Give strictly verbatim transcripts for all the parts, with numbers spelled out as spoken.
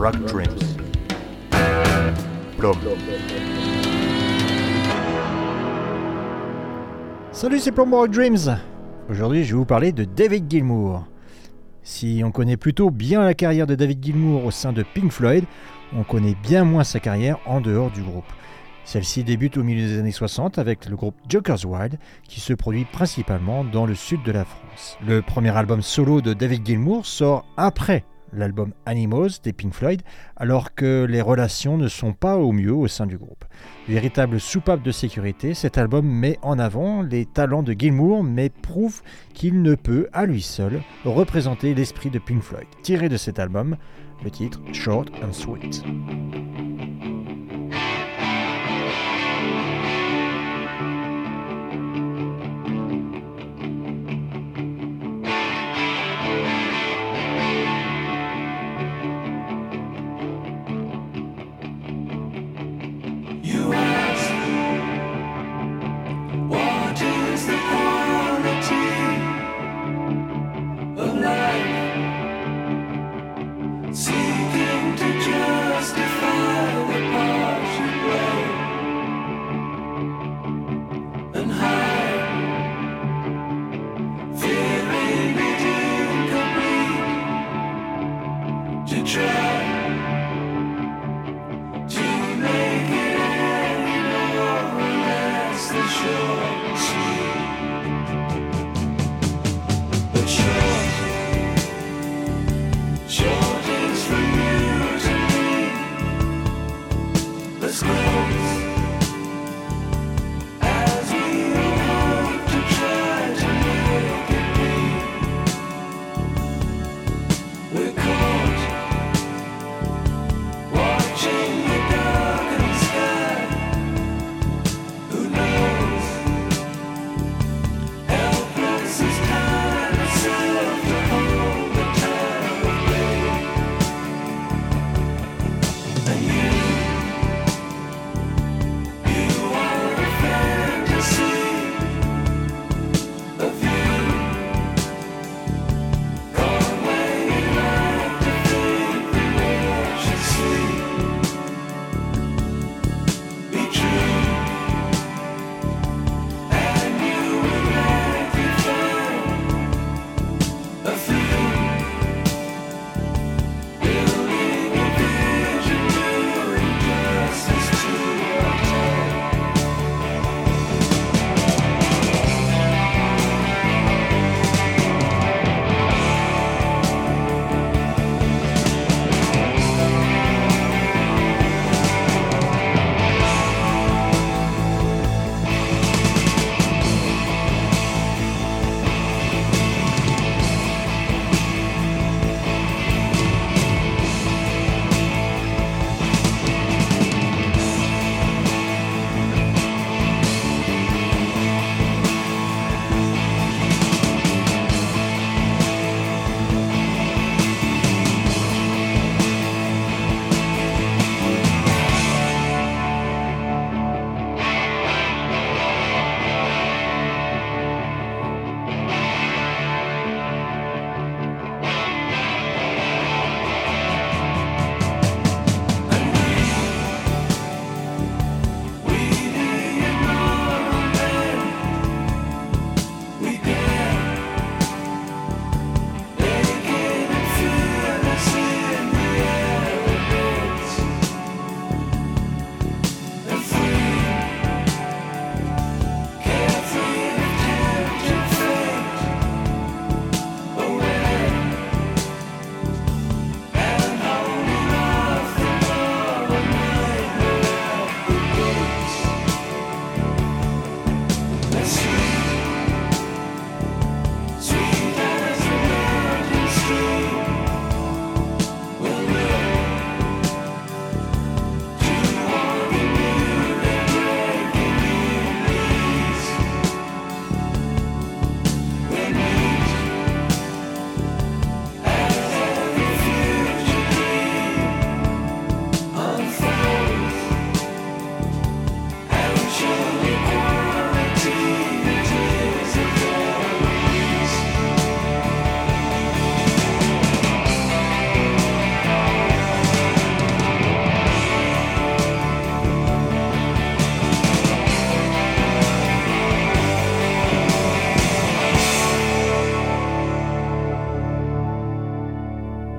Rock Dreams. Plum. Salut, c'est Plum Rock Dreams. Aujourd'hui, je vais vous parler de David Gilmour. Si on connaît plutôt bien la carrière de David Gilmour au sein de Pink Floyd, on connaît bien moins sa carrière en dehors du groupe. Celle-ci débute au milieu des années soixante avec le groupe Joker's Wild qui se produit principalement dans le sud de la France. Le premier album solo de David Gilmour sort après l'album Animals des Pink Floyd, alors que les relations ne sont pas au mieux au sein du groupe. Véritable soupape de sécurité, cet album met en avant les talents de Gilmour, mais prouve qu'il ne peut, à lui seul, représenter l'esprit de Pink Floyd. Tiré de cet album, le titre Short and Sweet.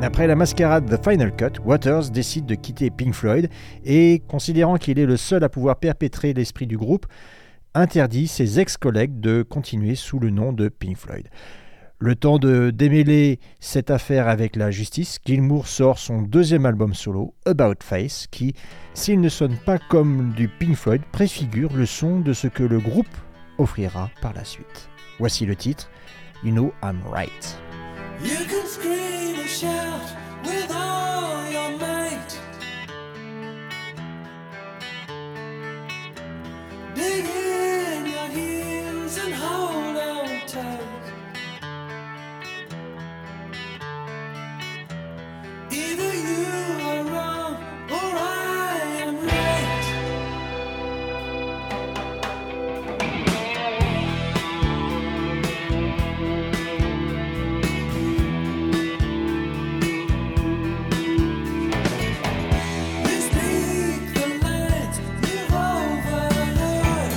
Après la mascarade The Final Cut, Waters décide de quitter Pink Floyd et, considérant qu'il est le seul à pouvoir perpétrer l'esprit du groupe, interdit ses ex-collègues de continuer sous le nom de Pink Floyd. Le temps de démêler cette affaire avec la justice, Gilmour sort son deuxième album solo, About Face, qui, s'il ne sonne pas comme du Pink Floyd, préfigure le son de ce que le groupe offrira par la suite. Voici le titre, You Know I'm Right. You can scream and shout with all your might. Dig in your heels and hold on tight. Either you are wrong or I am right. We speak the lines you've overheard.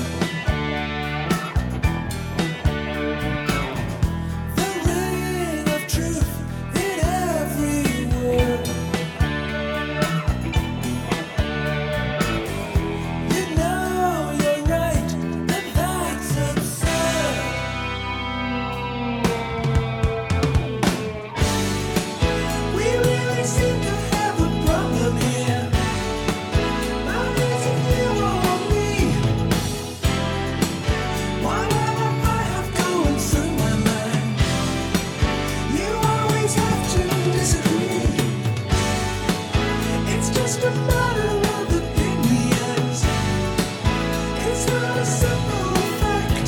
The ring of truth in every word. You know you're right, and that's absurd. We really seem to have a problem here. Not is it you or me? Whatever I have going through my mind, you always have to disagree. It's just a matter of opinions. It's not a simple fact.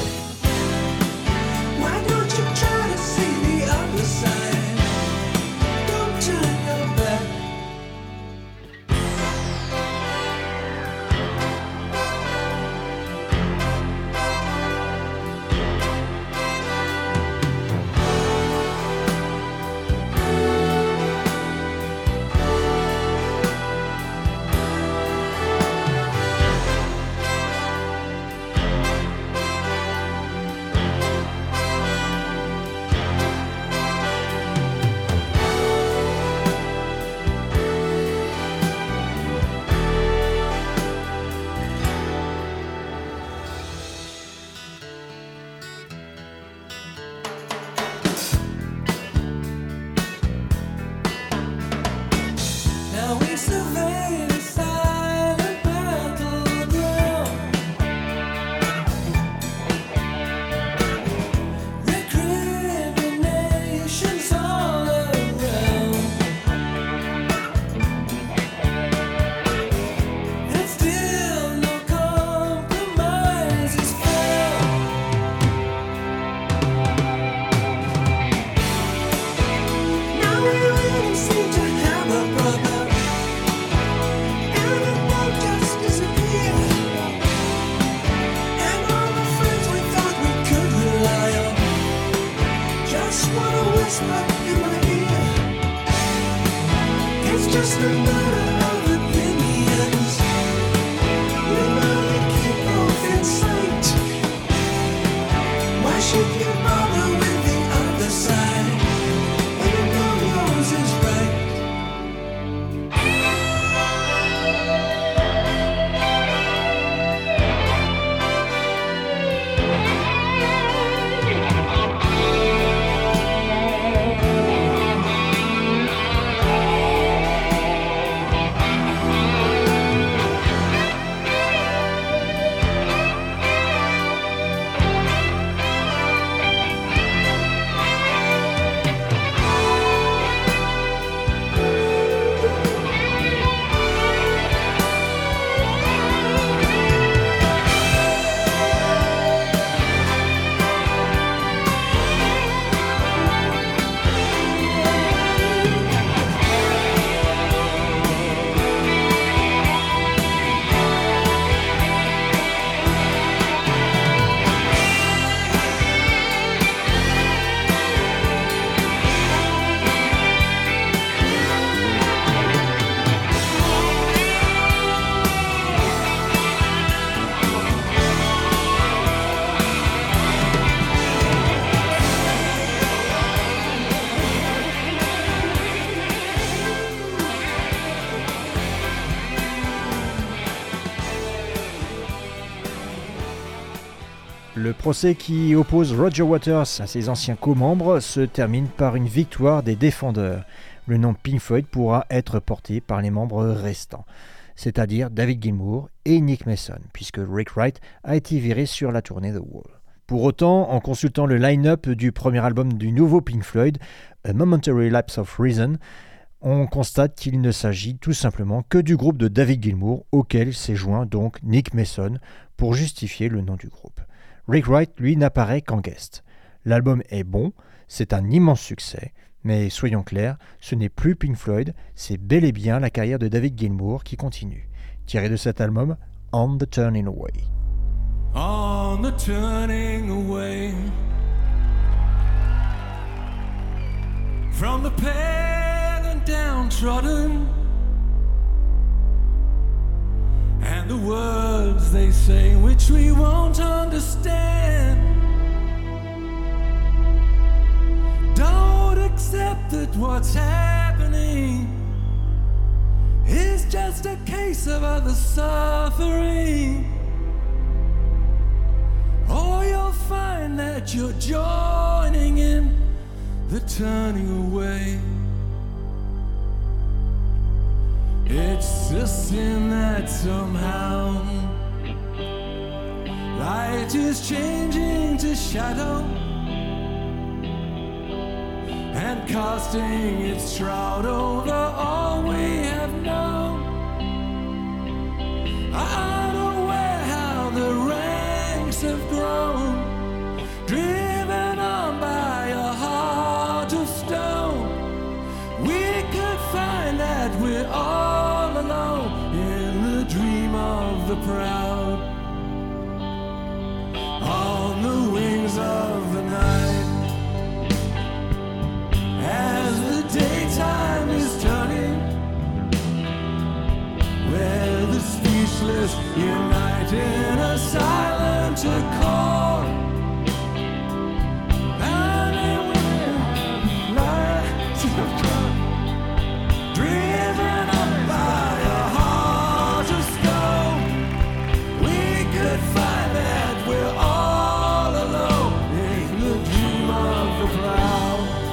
Why don't you try to see the other side? Don't turn your back. Now we survey the silent battleground. Recriminations all around. And still no compromise is found. Now we really seem to have a problem. And it won't just disappear. And all the friends we thought we could rely on just wanna whisper in my ear. It's just a matter of opinions. You know you keep both in sight. Why should you bother with the other side when you know yours is right? Le procès qui oppose Roger Waters à ses anciens co-membres se termine par une victoire des défendeurs. Le nom Pink Floyd pourra être porté par les membres restants, c'est-à-dire David Gilmour et Nick Mason, puisque Rick Wright a été viré sur la tournée The Wall. Pour autant, en consultant le line-up du premier album du nouveau Pink Floyd, A Momentary Lapse of Reason, on constate qu'il ne s'agit tout simplement que du groupe de David Gilmour, auquel s'est joint donc Nick Mason pour justifier le nom du groupe. Rick Wright, lui, n'apparaît qu'en guest. L'album est bon, c'est un immense succès, mais soyons clairs, ce n'est plus Pink Floyd, c'est bel et bien la carrière de David Gilmour qui continue. Tiré de cet album, On the Turning Away. On the turning away from the pale and downtrodden, and the words they say which we won't understand. Don't accept that what's happening is just a case of other suffering, or you'll find that you're joining in the turning away. It's a sin that somehow light is changing to shadow and casting its shroud over all we have known. Unaware how the ranks have grown, driven on by a heart of stone. We could find that we're all alone in the dream of the proud, on the wings of the night, as the daytime is turning, where the speechless unite in a silent accord. And in women, lights of God, driven up by a heart of stone, we could find that we're all alone in the dream of the cloud.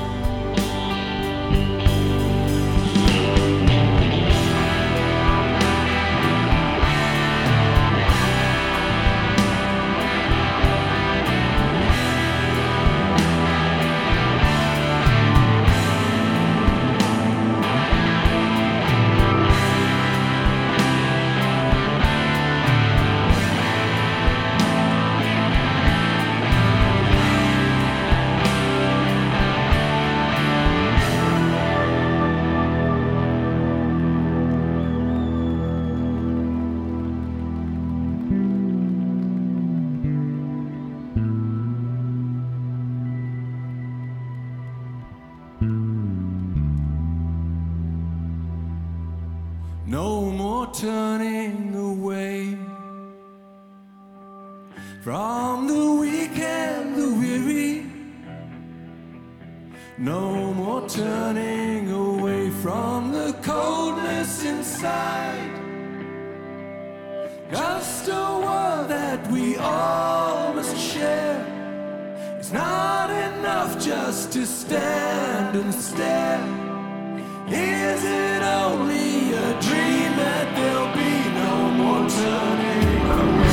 No more turning away from the weak and the weary. No more turning away from the coldness inside. Just a world that we all must share. It's not enough just to stand and stare. Is it only a dream that there'll be no more turning away?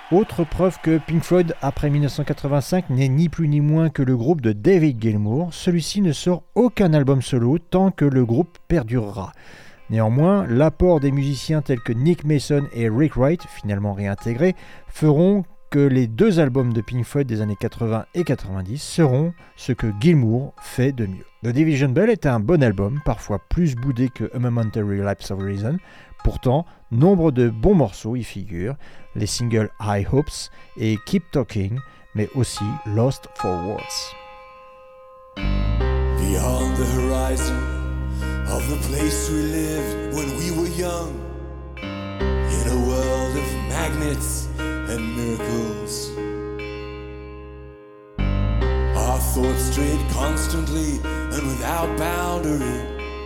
Autre preuve que Pink Floyd, après mille neuf cent quatre-vingt-cinq, n'est ni plus ni moins que le groupe de David Gilmour, celui-ci ne sort aucun album solo tant que le groupe perdurera. Néanmoins, l'apport des musiciens tels que Nick Mason et Rick Wright, finalement réintégrés, feront que les deux albums de Pink Floyd des années quatre-vingts et quatre-vingt-dix seront ce que Gilmour fait de mieux. The Division Bell est un bon album, parfois plus boudé que A Momentary Lapse of Reason. Pourtant, nombre de bons morceaux y figurent, les singles High Hopes et Keep Talking, mais aussi Lost for Words. Beyond the horizon of the place we lived when we were young, in a world of magnets and miracles, our thoughts strayed constantly and without boundary.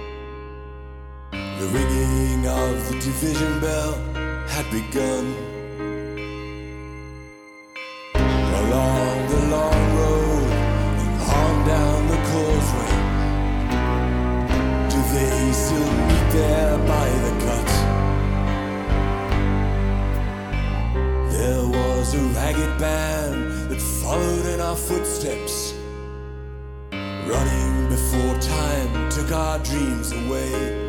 The ringing of the division bell had begun. Along the long road and on down the causeway, do they still meet there by the cut? There was a ragged band that followed in our footsteps, running before time took our dreams away.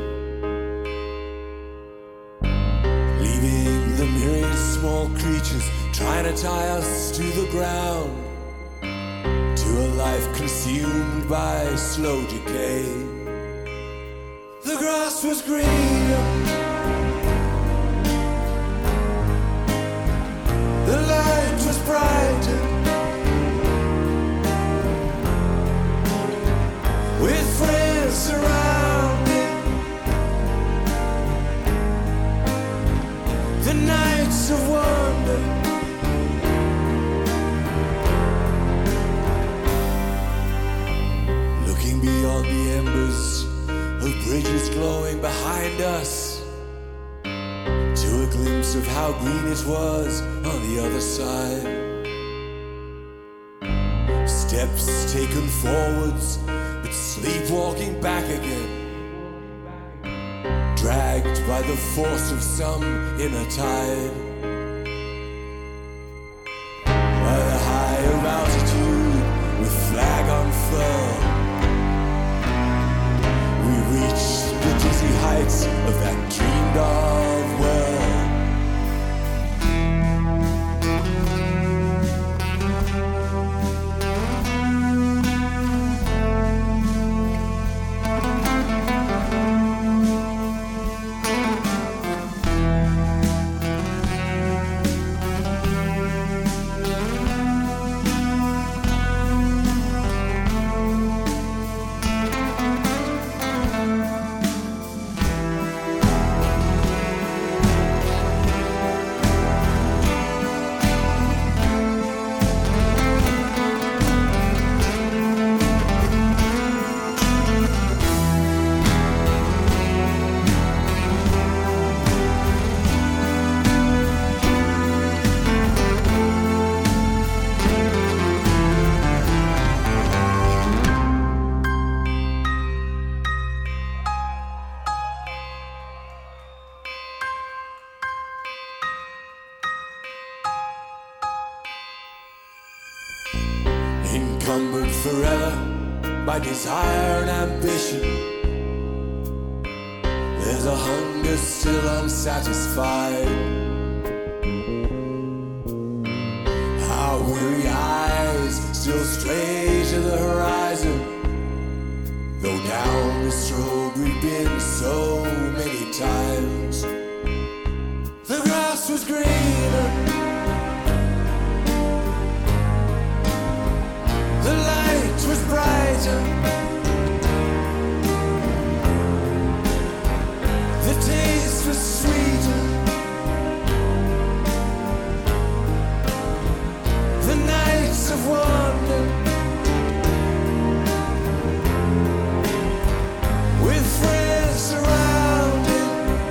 The myriad small creatures trying to tie us to the ground, to a life consumed by slow decay. The grass was greener, the light was brighter, with friends surrounding. The nights of wonder, looking beyond the embers of bridges glowing behind us, to a glimpse of how green it was on the other side. Steps taken forwards, but sleepwalking back again, dragged by the force of some inner tide. By the higher altitude, with flag unfurled, we reached the dizzy heights of that dreamed of world. Encumbered forever by desire and ambition, there's a hunger still unsatisfied. Our weary eyes still stray to the horizon, though down this road we've been so many times. The grass was greener, the light was brighter, the taste was sweeter, the nights of wonder, with friends surrounded,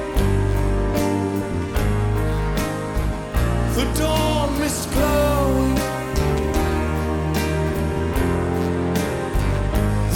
the dawn mist glowing,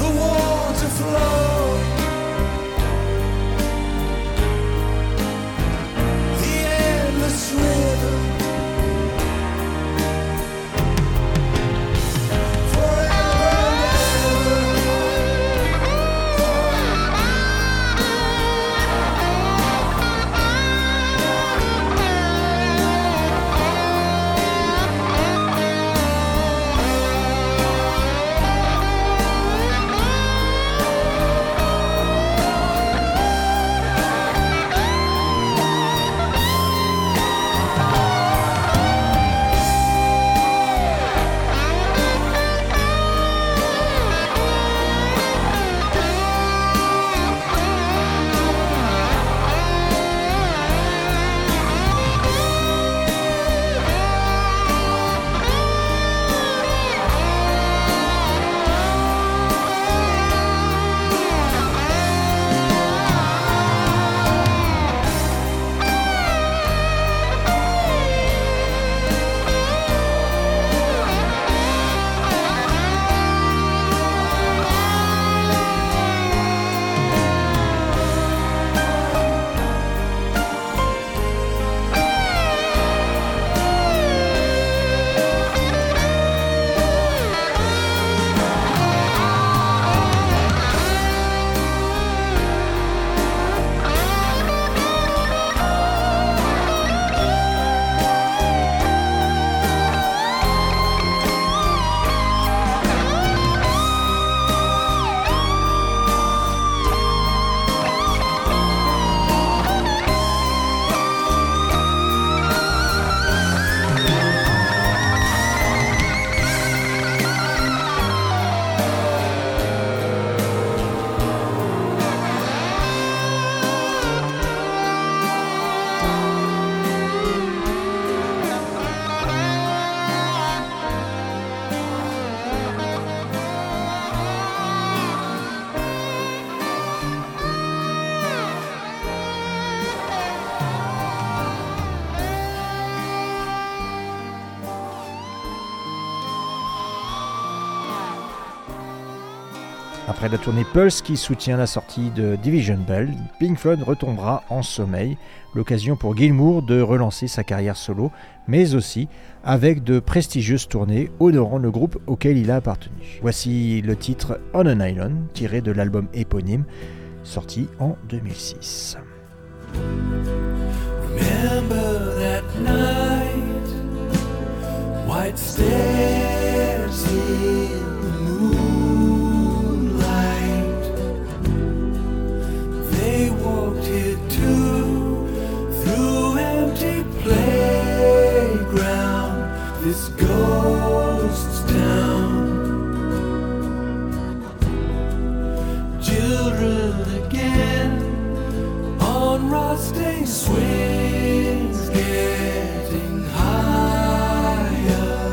Après la tournée Pulse qui soutient la sortie de Division Bell, Pink Floyd retombera en sommeil, l'occasion pour Gilmour de relancer sa carrière solo, mais aussi avec de prestigieuses tournées honorant le groupe auquel il a appartenu. Voici le titre On an Island, tiré de l'album éponyme, sorti en deux mille six. Remember that night, white stairs in the moonlight. They walked here too, through empty playground, this ghost town. Children again on rusting swings, getting higher,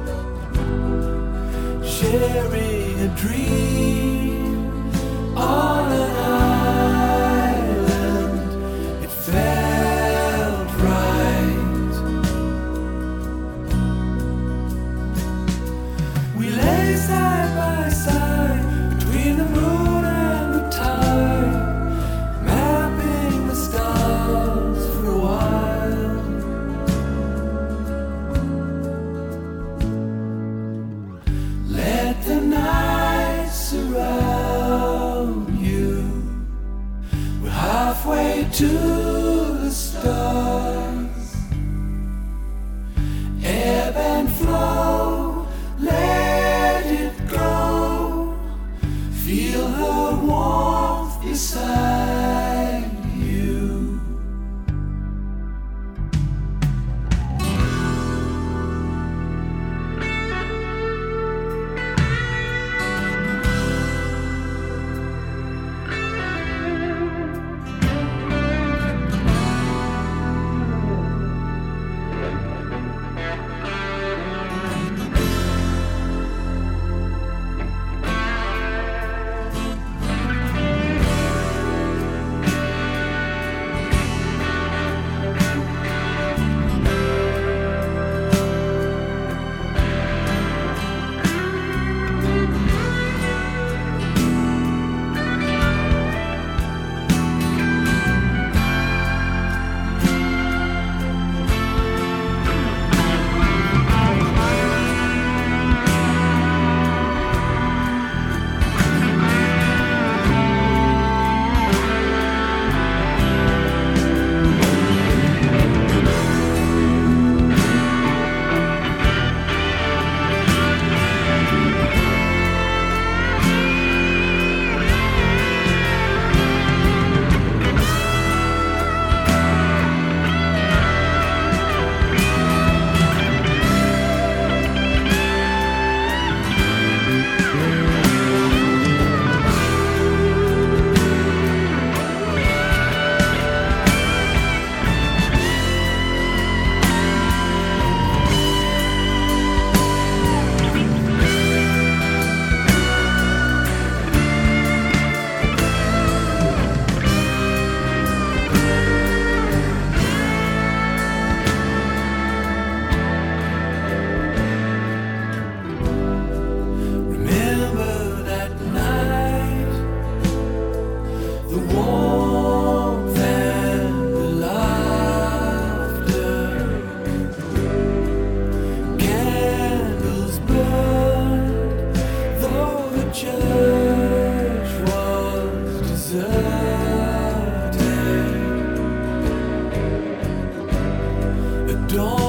sharing a dream on an island. It felt right. We lay side by side between the moon and the tide, mapping the stars for a while. Let the night surround you. We're halfway to the stars. Ebb and flow, let it go. Feel her warmth beside you. Remember that night, the warmth and the laughter. Candles burned, though the church was deserted. A dawn